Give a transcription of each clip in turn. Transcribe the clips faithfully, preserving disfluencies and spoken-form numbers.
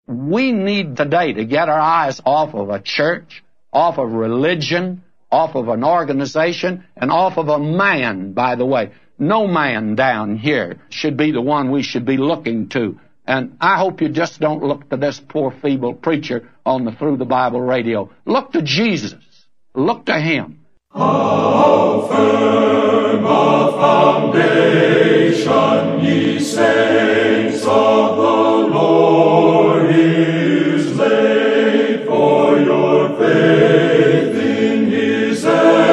We need today to get our eyes off of a church, off of religion, off of an organization, and off of a man, by the way. No man down here should be the one we should be looking to. And I hope you just don't look to this poor feeble preacher on the Through the Bible radio. Look to Jesus. Look to Him. How firm a foundation, ye saints of the Lord, is laid for your faith in His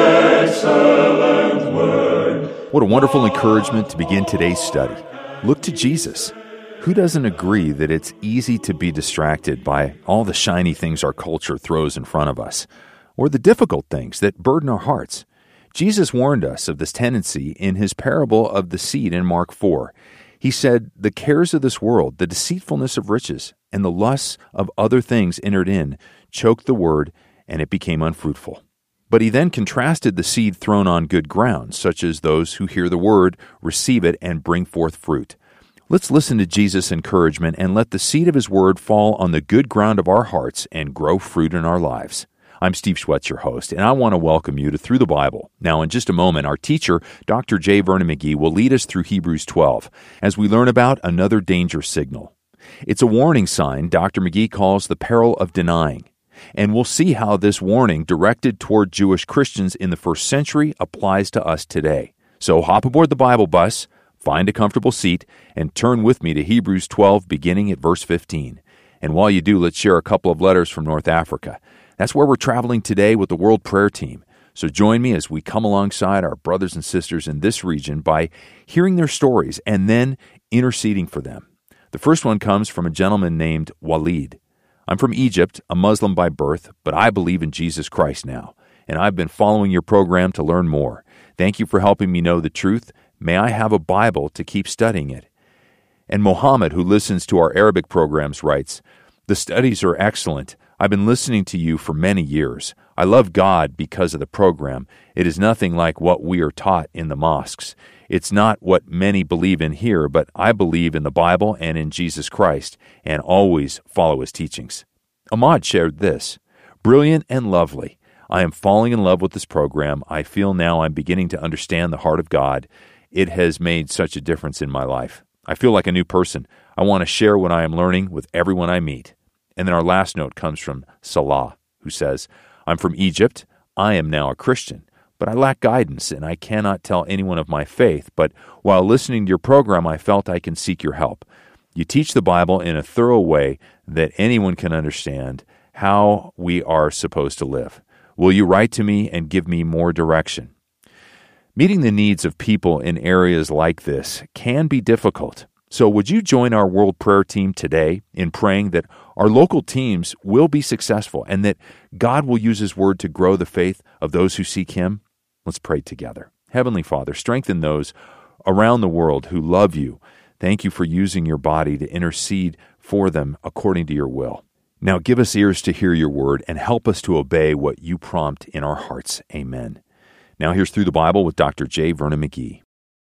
excellent word. What a wonderful encouragement to begin today's study. Look to Jesus. Who doesn't agree that it's easy to be distracted by all the shiny things our culture throws in front of us, or the difficult things that burden our hearts? Jesus warned us of this tendency in His parable of the seed in Mark four. He said, "The cares of this world, the deceitfulness of riches, and the lusts of other things entered in, choked the word, and it became unfruitful." But He then contrasted the seed thrown on good ground, such as those who hear the word, receive it, and bring forth fruit. Let's listen to Jesus' encouragement and let the seed of His word fall on the good ground of our hearts and grow fruit in our lives. I'm Steve Schwetz, your host, and I want to welcome you to Through the Bible. Now, in just a moment, our teacher, Doctor J. Vernon McGee, will lead us through Hebrews twelve as we learn about another danger signal. It's a warning sign Doctor McGee calls the peril of denying, and we'll see how this warning directed toward Jewish Christians in the first century applies to us today. So hop aboard the Bible bus, find a comfortable seat, and turn with me to Hebrews twelve, beginning at verse fifteen. And while you do, let's share a couple of letters from North Africa. That's where we're traveling today with the World Prayer Team. So join me as we come alongside our brothers and sisters in this region by hearing their stories and then interceding for them. The first one comes from a gentleman named Walid. I'm from Egypt, a Muslim by birth, but I believe in Jesus Christ now, and I've been following your program to learn more. Thank you for helping me know the truth. May I have a Bible to keep studying it? And Mohammed, who listens to our Arabic programs, writes, "The studies are excellent. I've been listening to you for many years. I love God because of the program. It is nothing like what we are taught in the mosques. It's not what many believe in here, but I believe in the Bible and in Jesus Christ, and always follow His teachings." Ahmad shared this, "Brilliant and lovely. I am falling in love with this program. I feel now I'm beginning to understand the heart of God. It has made such a difference in my life. I feel like a new person. I want to share what I am learning with everyone I meet." And then our last note comes from Salah, who says, "I'm from Egypt. I am now a Christian, but I lack guidance and I cannot tell anyone of my faith. But while listening to your program, I felt I can seek your help. You teach the Bible in a thorough way that anyone can understand how we are supposed to live. Will you write to me and give me more direction?" Meeting the needs of people in areas like this can be difficult. So would you join our World Prayer Team today in praying that our local teams will be successful and that God will use His Word to grow the faith of those who seek Him? Let's pray together. Heavenly Father, strengthen those around the world who love You. Thank You for using Your body to intercede for them according to Your will. Now give us ears to hear Your Word and help us to obey what You prompt in our hearts. Amen. Now here's Through the Bible with Doctor J. Vernon McGee.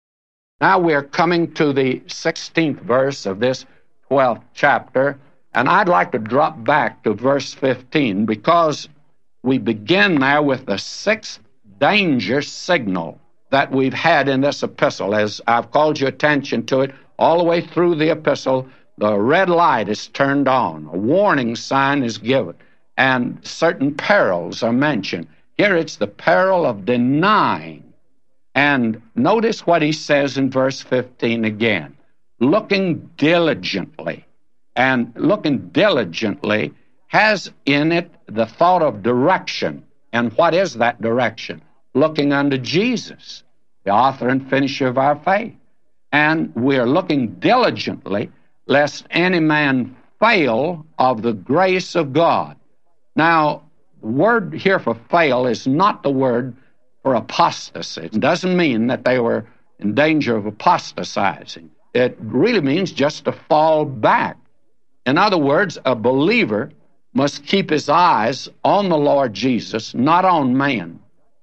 Now we're coming to the sixteenth verse of this twelfth chapter, and I'd like to drop back to verse fifteen because we begin there with the sixth danger signal that we've had in this epistle. As I've called your attention to it all the way through the epistle, the red light is turned on, a warning sign is given, and certain perils are mentioned. Here it's the peril of denying. And notice what he says in verse fifteen again, looking diligently. And looking diligently has in it the thought of direction. And what is that direction? Looking unto Jesus, the author and finisher of our faith. And we're looking diligently lest any man fail of the grace of God. Now, the word here for fail is not the word for apostasy. It doesn't mean that they were in danger of apostatizing. It really means just to fall back. In other words, a believer must keep his eyes on the Lord Jesus, not on man.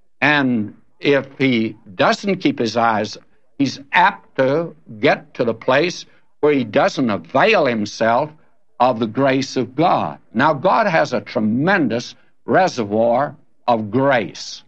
And if he doesn't keep his eyes, he's apt to get to the place where he doesn't avail himself of the grace of God. Now, God has a tremendous reservoir of grace.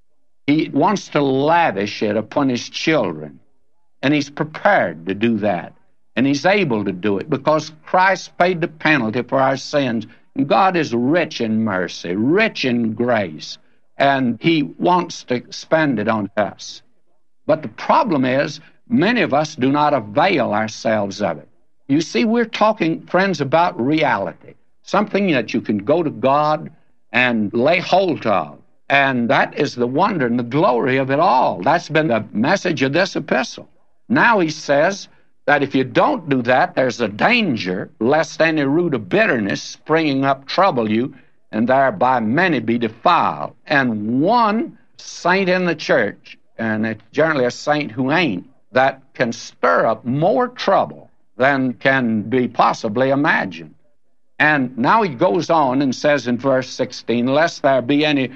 He wants to lavish it upon His children, and He's prepared to do that, and He's able to do it because Christ paid the penalty for our sins. And God is rich in mercy, rich in grace, and He wants to spend it on us. But the problem is, many of us do not avail ourselves of it. You see, we're talking, friends, about reality, something that you can go to God and lay hold of. And that is the wonder and the glory of it all. That's been the message of this epistle. Now he says that if you don't do that, there's a danger lest any root of bitterness springing up trouble you, and thereby many be defiled. And one saint in the church, and it's generally a saint who ain't, that can stir up more trouble than can be possibly imagined. And now he goes on and says in verse sixteen, lest there be any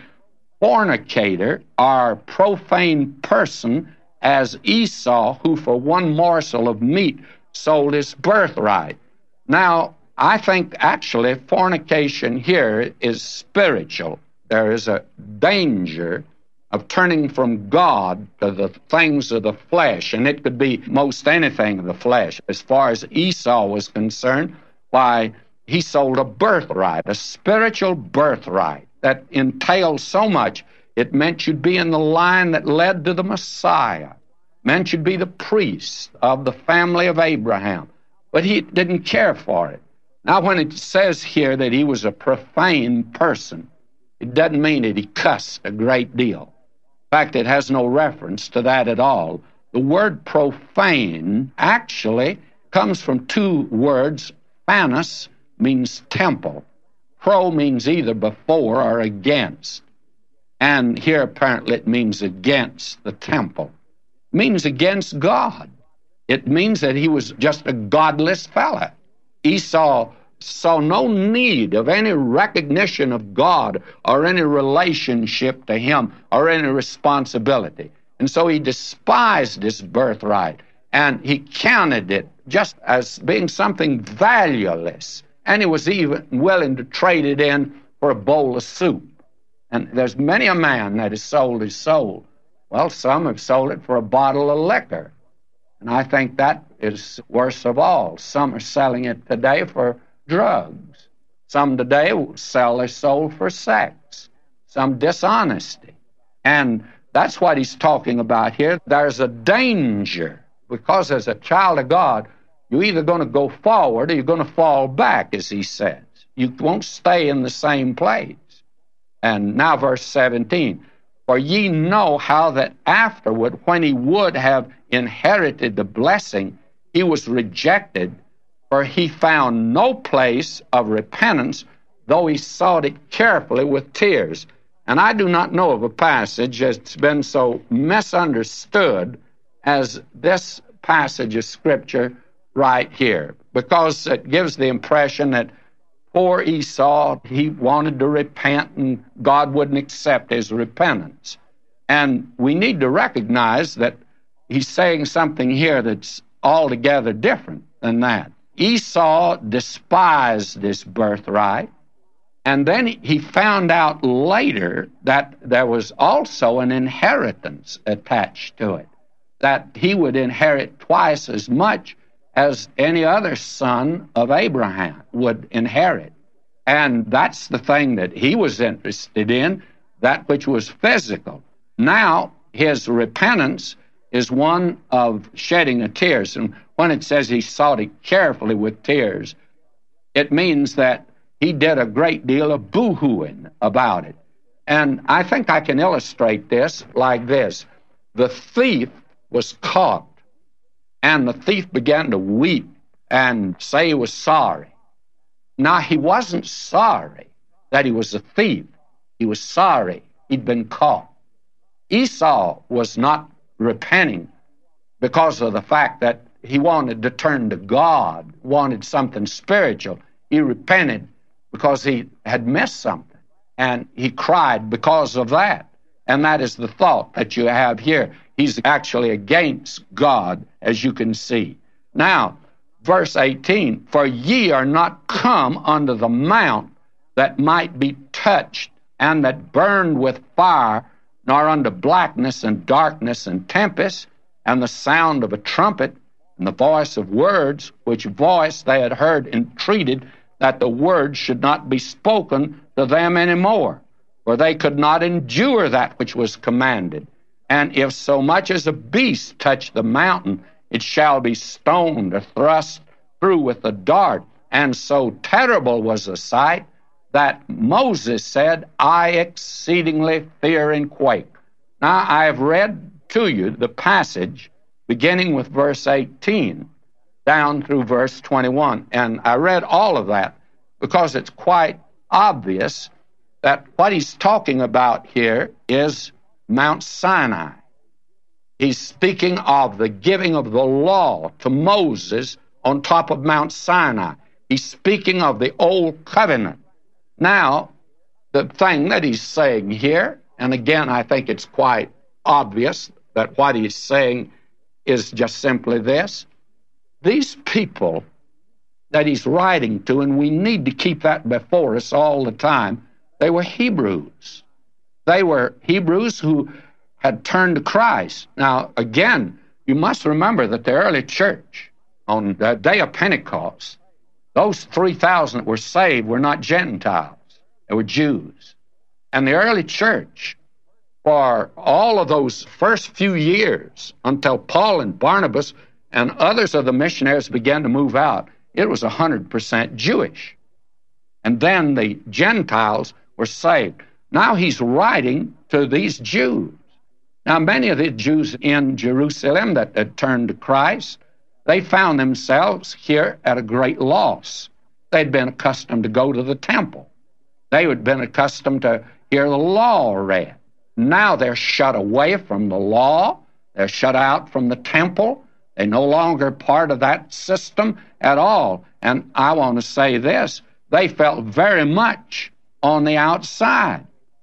fornicator or profane person as Esau, who for one morsel of meat sold his birthright. Now, I think actually fornication here is spiritual. There is a danger of turning from God to the things of the flesh, and it could be most anything of the flesh. As far as Esau was concerned, why, he sold a birthright, a spiritual birthright that entailed so much. It meant you'd be in the line that led to the Messiah, meant you'd be the priest of the family of Abraham, but he didn't care for it. Now, when it says here that he was a profane person, it doesn't mean that he cussed a great deal. In fact, it has no reference to that at all. The word profane actually comes from two words. Phanos means temple. Pro means either before or against. And here apparently it means against the temple. It means against God. It means that he was just a godless fella. Esau saw no need of any recognition of God or any relationship to him or any responsibility. And so he despised his birthright, and he counted it just as being something valueless. And he was even willing to trade it in for a bowl of soup. And there's many a man that has sold his soul. Well, some have sold it for a bottle of liquor. And I think that is worst of all. Some are selling it today for drugs. Some today will sell their soul for sex. Some dishonesty. And that's what he's talking about here. There's a danger, because as a child of God, you're either going to go forward or you're going to fall back, as he says. You won't stay in the same place. And now verse seventeen, for ye know how that afterward, when he would have inherited the blessing, he was rejected, for he found no place of repentance, though he sought it carefully with tears. And I do not know of a passage that's been so misunderstood as this passage of Scripture right here, because it gives the impression that poor Esau, he wanted to repent and God wouldn't accept his repentance. And we need to recognize that he's saying something here that's altogether different than that. Esau despised this birthright, and then he found out later that there was also an inheritance attached to it, that he would inherit twice as much as any other son of Abraham would inherit. And that's the thing that he was interested in, that which was physical. Now, his repentance is one of shedding of tears. And when it says he sought it carefully with tears, it means that he did a great deal of boo-hooing about it. And I think I can illustrate this like this. The thief was caught, and the thief began to weep and say he was sorry. Now, he wasn't sorry that he was a thief. He was sorry he'd been caught. Esau was not repenting because of the fact that he wanted to turn to God, wanted something spiritual. He repented because he had missed something, and he cried because of that. And that is the thought that you have here. He's actually against God, as you can see. Now, verse eighteen, for ye are not come unto the mount that might be touched, and that burned with fire, nor unto blackness and darkness and tempest, and the sound of a trumpet, and the voice of words, which voice they had heard entreated that the word should not be spoken to them any more, for they could not endure that which was commanded. And if so much as a beast touch the mountain, it shall be stoned or thrust through with a dart. And so terrible was the sight that Moses said, I exceedingly fear and quake. Now, I have read to you the passage beginning with verse eighteen down through verse twenty-one. And I read all of that because it's quite obvious that what he's talking about here is Mount Sinai. He's speaking of the giving of the law to Moses on top of Mount Sinai. He's speaking of the old covenant. Now, the thing that he's saying here, and again, I think it's quite obvious that what he's saying is just simply this. These people that he's writing to, and we need to keep that before us all the time, they were Hebrews. They were Hebrews who had turned to Christ. Now, again, you must remember that the early church, on the day of Pentecost, those three thousand that were saved were not Gentiles. They were Jews. And the early church, for all of those first few years, until Paul and Barnabas and others of the missionaries began to move out, it was one hundred percent Jewish. And then the Gentiles were saved. Now he's writing to these Jews. Now, many of the Jews in Jerusalem that had turned to Christ, they found themselves here at a great loss. They'd been accustomed to go to the temple. They had been accustomed to hear the law read. Now they're shut away from the law. They're shut out from the temple. They're no longer part of that system at all. And I want to say this, they felt very much on the outside.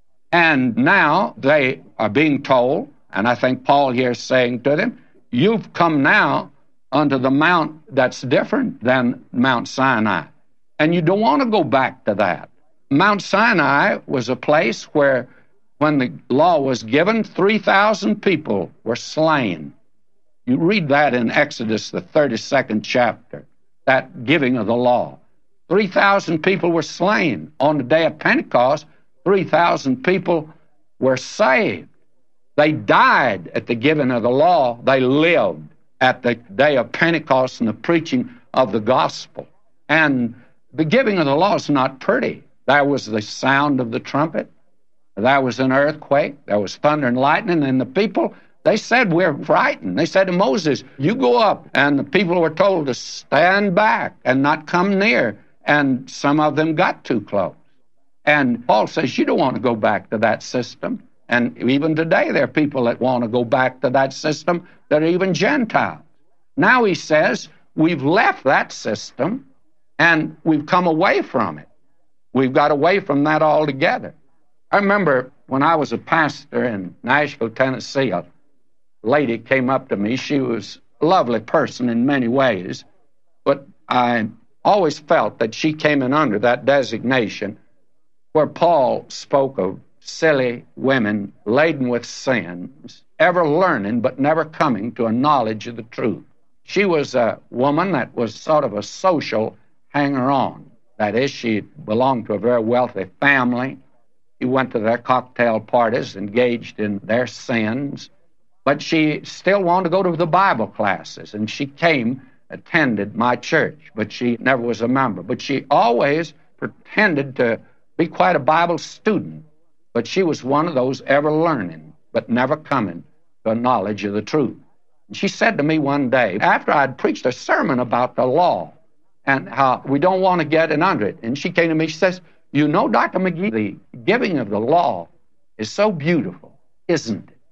And now they are being told, and I think Paul here is saying to them, you've come now unto the mount that's different than Mount Sinai. And you don't want to go back to that. Mount Sinai was a place where, when the law was given, three thousand people were slain. You read that in Exodus, the thirty-second chapter, that giving of the law. three thousand people were slain. On the day of Pentecost, three thousand people were saved. They died at the giving of the law. They lived at the day of Pentecost and the preaching of the gospel. And the giving of the law is not pretty. There was the sound of the trumpet. There was an earthquake. There was thunder and lightning. And the people, they said, we're frightened. They said to Moses, you go up. And the people were told to stand back and not come near. And some of them got too close. And Paul says, you don't want to go back to that system. And even today, there are people that want to go back to that system that are even Gentiles. Now he says, we've left that system and we've come away from it. We've got away from that altogether. I remember when I was a pastor in Nashville, Tennessee, a lady came up to me. She was a lovely person in many ways, but I always felt that she came in under that designation where Paul spoke of silly women laden with sins, ever learning but never coming to a knowledge of the truth. She was a woman that was sort of a social hanger-on. That is, she belonged to a very wealthy family. She went to their cocktail parties, engaged in their sins, but she still wanted to go to the Bible classes, and she came, attended my church, but she never was a member. But she always pretended to be quite a Bible student, but she was one of those ever learning, but never coming to a knowledge of the truth. And she said to me one day, after I'd preached a sermon about the law, and how we don't want to get in under it, and she came to me, she says, you know, Doctor McGee, the giving of the law is so beautiful, isn't it?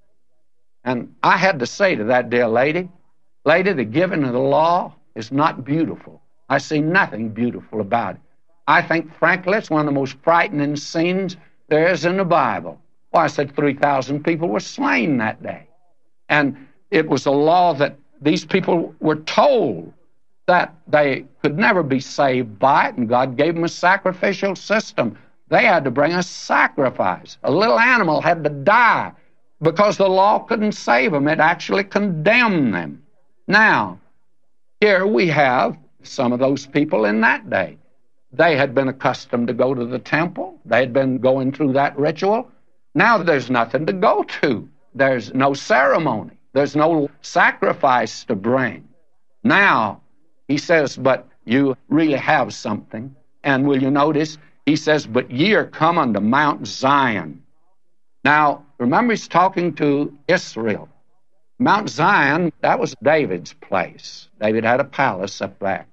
And I had to say to that dear lady, lady, the giving of the law is not beautiful. I see nothing beautiful about it. I think, frankly, it's one of the most frightening scenes there is in the Bible. Well, I said three thousand people were slain that day. And it was a law that these people were told that they could never be saved by it, and God gave them a sacrificial system. They had to bring a sacrifice. A little animal had to die because the law couldn't save them. It actually condemned them. Now, here we have some of those people in that day. They had been accustomed to go to the temple. They had been going through that ritual. Now there's nothing to go to. There's no ceremony. There's no sacrifice to bring. Now, he says, but you really have something. And will you notice, he says, but ye are come unto Mount Zion. Now, remember he's talking to Israel. Mount Zion, that was David's place. David had a palace up there.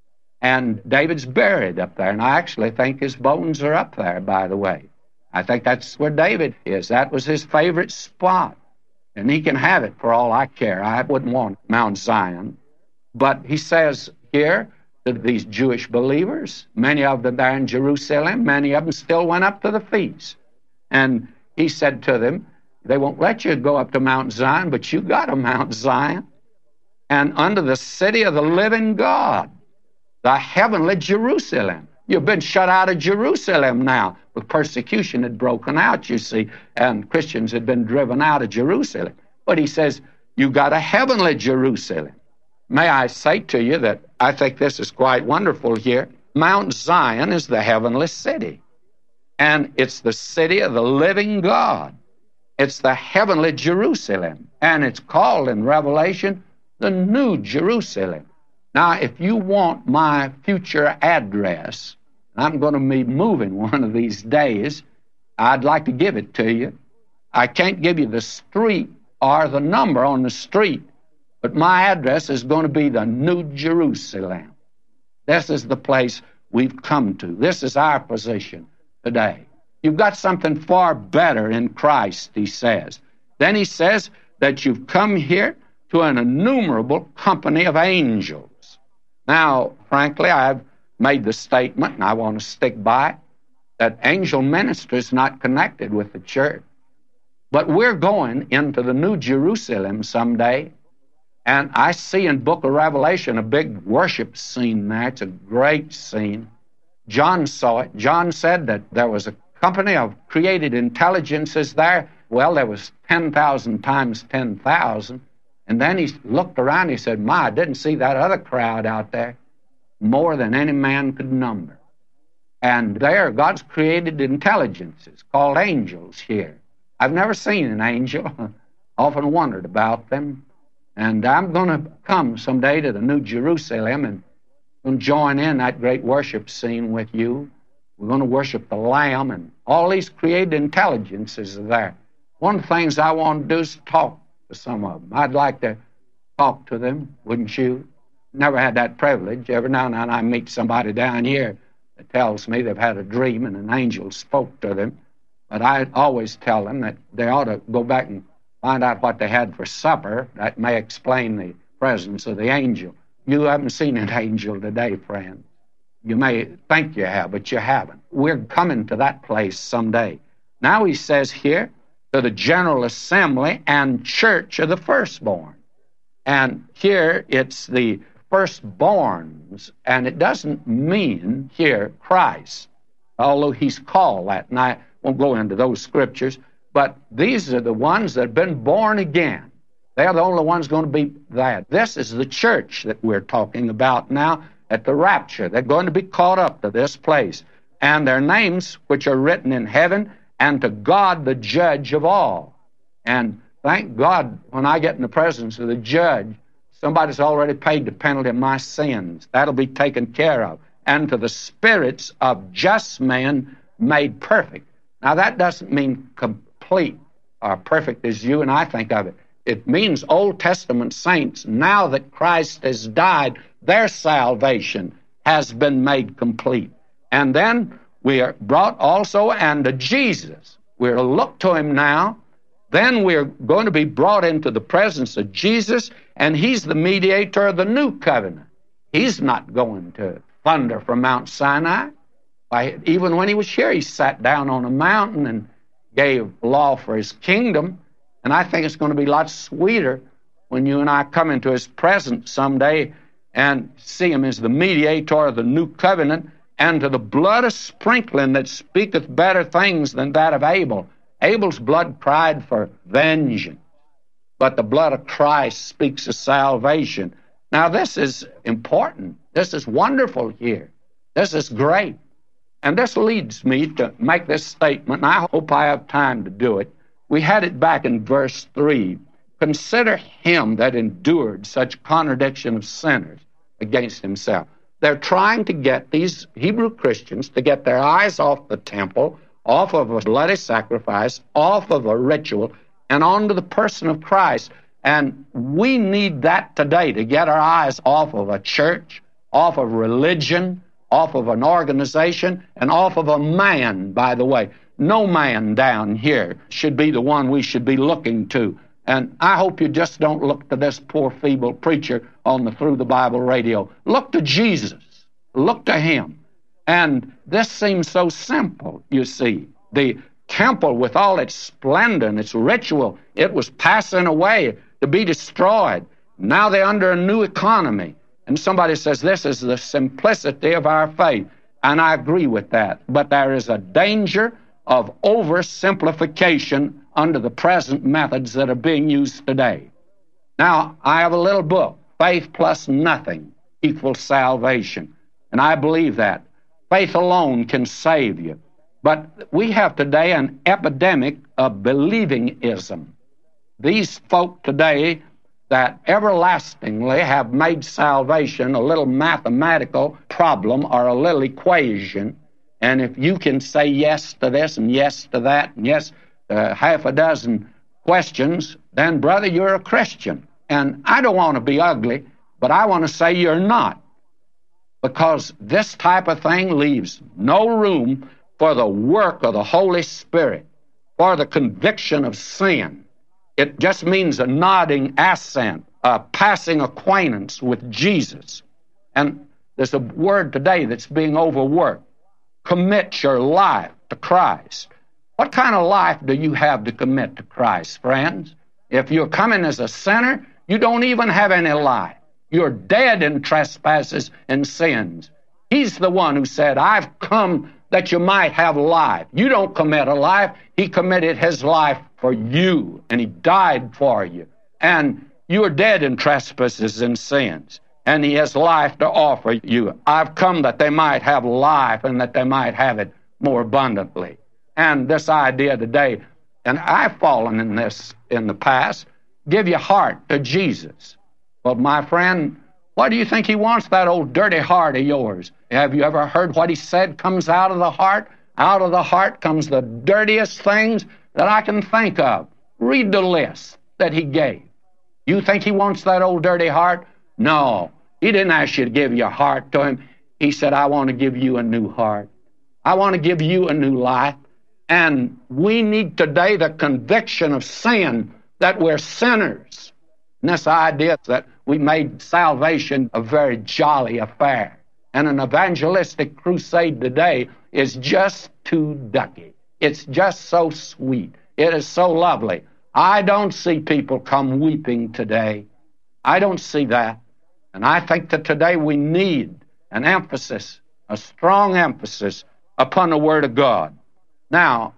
And David's buried up there. And I actually think his bones are up there, by the way. I think that's where David is. That was his favorite spot. And he can have it for all I care. I wouldn't want Mount Zion. But he says here to these Jewish believers, many of them there in Jerusalem, many of them still went up to the feast. And he said to them, they won't let you go up to Mount Zion, but you got a Mount Zion. And unto the city of the living God, the heavenly Jerusalem. You've been shut out of Jerusalem now. The persecution had broken out, you see, and Christians had been driven out of Jerusalem. But he says, you got a heavenly Jerusalem. May I say to you that I think this is quite wonderful here. Mount Zion is the heavenly city. And it's the city of the living God. It's the heavenly Jerusalem. And it's called in Revelation the New Jerusalem. Now, if you want my future address, I'm going to be moving one of these days, I'd like to give it to you. I can't give you the street or the number on the street, but my address is going to be the New Jerusalem. This is the place we've come to. This is our position today. You've got something far better in Christ, he says. Then he says that you've come here to an innumerable company of angels. Now, frankly, I've made the statement, and I want to stick by it, that angel ministry is not connected with the church. But we're going into the New Jerusalem someday, and I see in book of Revelation a big worship scene there. It's a great scene. John saw it. John said that there was a company of created intelligences there. Well, there was ten thousand times ten thousand. And then he looked around, he said, my, I didn't see that other crowd out there. More than any man could number. And there, God's created intelligences called angels here. I've never seen an angel. Often wondered about them. And I'm going to come someday to the New Jerusalem and going to join in that great worship scene with you. We're going to worship the Lamb, and all these created intelligences are there. One of the things I want to do is talk to some of them. I'd like to talk to them, wouldn't you? Never had that privilege. Every now and then I meet somebody down here that tells me they've had a dream and an angel spoke to them. But I always tell them that they ought to go back and find out what they had for supper. That may explain the presence of the angel. You haven't seen an angel today, friend. You may think you have, but you haven't. We're coming to that place someday. Now he says here, to the general assembly and church of the firstborn. And here it's the firstborns, and it doesn't mean here Christ, although he's called that, and I won't go into those scriptures, but these are the ones that have been born again. They're the only ones going to be that. This is the church that we're talking about now at the rapture. They're going to be caught up to this place, and their names, which are written in heaven, and to God the judge of all. And thank God, when I get in the presence of the judge, somebody's already paid the penalty of my sins. That'll be taken care of. And to the spirits of just men made perfect. Now, that doesn't mean complete or perfect as you and I think of it. It means Old Testament saints, now that Christ has died, their salvation has been made complete. And then we are brought also unto Jesus. We're to look to him now. Then we're going to be brought into the presence of Jesus, and he's the mediator of the new covenant. He's not going to thunder from Mount Sinai. Why, even when he was here, he sat down on a mountain and gave law for his kingdom. And I think it's going to be a lot sweeter when you and I come into his presence someday and see him as the mediator of the new covenant, and to the blood of sprinkling that speaketh better things than that of Abel. Abel's blood cried for vengeance, but the blood of Christ speaks of salvation. Now, this is important. This is wonderful here. This is great. And this leads me to make this statement, and I hope I have time to do it. We had it back in verse three. Consider him that endured such contradiction of sinners against himself. They're trying to get these Hebrew Christians to get their eyes off the temple, off of a bloody sacrifice, off of a ritual, and onto the person of Christ. And we need that today to get our eyes off of a church, off of religion, off of an organization, and off of a man, by the way. No man down here should be the one we should be looking to. And I hope you just don't look to this poor feeble preacher on the Through the Bible radio. Look to Jesus. Look to him. And this seems so simple, you see. The temple with all its splendor and its ritual, it was passing away to be destroyed. Now they're under a new economy. And somebody says this is the simplicity of our faith. And I agree with that. But there is a danger of oversimplification under the present methods that are being used today. Now, I have a little book, Faith Plus Nothing Equals Salvation. And I believe that. Faith alone can save you. But we have today an epidemic of believingism. These folk today that everlastingly have made salvation a little mathematical problem or a little equation. And if you can say yes to this and yes to that and yes uh, half a dozen questions, then, brother, you're a Christian. And I don't want to be ugly, but I want to say you're not. Because this type of thing leaves no room for the work of the Holy Spirit, for the conviction of sin. It just means a nodding assent, a passing acquaintance with Jesus. And there's a word today that's being overworked. Commit your life to Christ. What kind of life do you have to commit to Christ, friends? If you're coming as a sinner, you don't even have any life. You're dead in trespasses and sins. He's the one who said, I've come that you might have life. You don't commit a life. He committed his life for you, and he died for you. And you are dead in trespasses and sins, and he has life to offer you. I've come that they might have life and that they might have it more abundantly. And this idea today, and I've fallen in this in the past, give your heart to Jesus. Well, my friend, what do you think he wants, that old dirty heart of yours? Have you ever heard what he said comes out of the heart? Out of the heart comes the dirtiest things that I can think of. Read the list that he gave. You think he wants that old dirty heart? No. He didn't ask you to give your heart to him. He said, I want to give you a new heart. I want to give you a new life. And we need today the conviction of sin, that we're sinners. And this idea that we made salvation a very jolly affair. And an evangelistic crusade today is just too ducky. It's just so sweet. It is so lovely. I don't see people come weeping today. I don't see that. And I think that today we need an emphasis, a strong emphasis upon the Word of God. Now,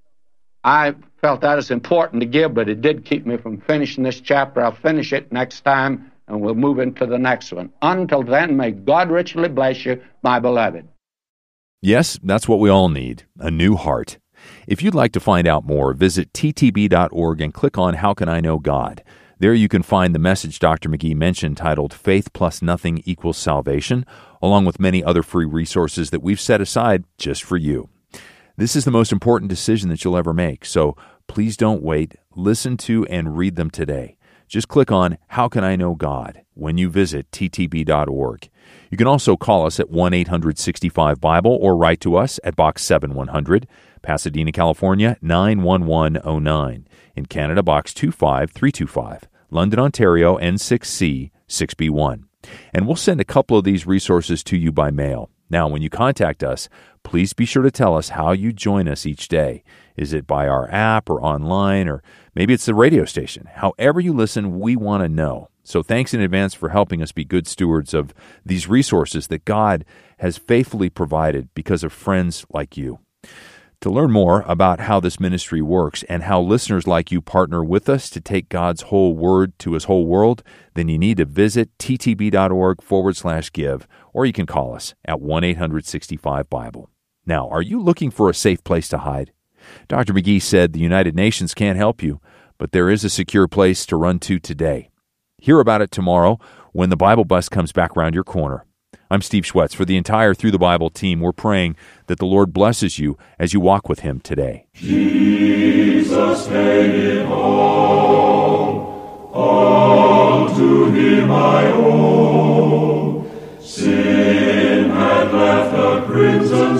I felt that is important to give, but it did keep me from finishing this chapter. I'll finish it next time, and we'll move into the next one. Until then, may God richly bless you, my beloved. Yes, that's what we all need, a new heart. If you'd like to find out more, visit t t b dot org and click on How Can I Know God? There you can find the message Doctor McGee mentioned titled Faith Plus Nothing Equals Salvation, along with many other free resources that we've set aside just for you. This is the most important decision that you'll ever make, so please don't wait. Listen to and read them today. Just click on How Can I Know God when you visit t t b dot org. You can also call us at one eight hundred sixty-five Bible or write to us at Box seven one hundred, Pasadena, California, nine one one oh nine. In Canada, Box two five three two five. London, Ontario, N six C six B one. And we'll send a couple of these resources to you by mail. Now, when you contact us, please be sure to tell us how you join us each day. Is it by our app or online, or maybe it's the radio station? However you listen, we want to know. So thanks in advance for helping us be good stewards of these resources that God has faithfully provided because of friends like you. To learn more about how this ministry works and how listeners like you partner with us to take God's whole word to his whole world, then you need to visit ttb.org forward slash give, or you can call us at one eight hundred sixty-five Bible. Now, are you looking for a safe place to hide? Doctor McGee said the United Nations can't help you, but there is a secure place to run to today. Hear about it tomorrow when the Bible Bus comes back around your corner. I'm Steve Schwetz. For the entire Through the Bible team, we're praying that the Lord blesses you as you walk with him today. Jesus paid it all, all to him I owe. Sin had left a crimson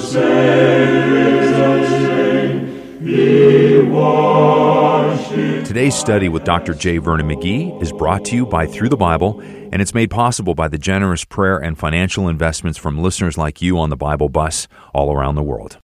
stain, he washed it. Today's study with Doctor J. Vernon McGee is brought to you by Through the Bible, and it's made possible by the generous prayer and financial investments from listeners like you on the Bible Bus all around the world.